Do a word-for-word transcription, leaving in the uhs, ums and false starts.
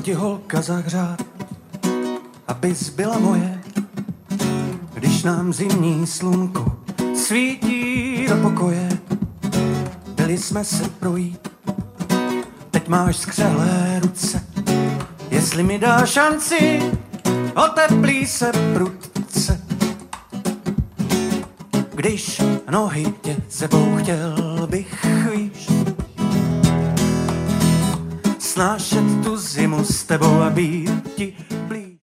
ti holka zahřát, abys byla moje, když nám zimní slunko svítí do pokoje. Byli jsme se projít, teď máš skřelé ruce, jestli mi dáš šanci, oteplí se prudce. Když nohy tě sebou chtěl bych, víš, snášet tu zimu s tebou a být ti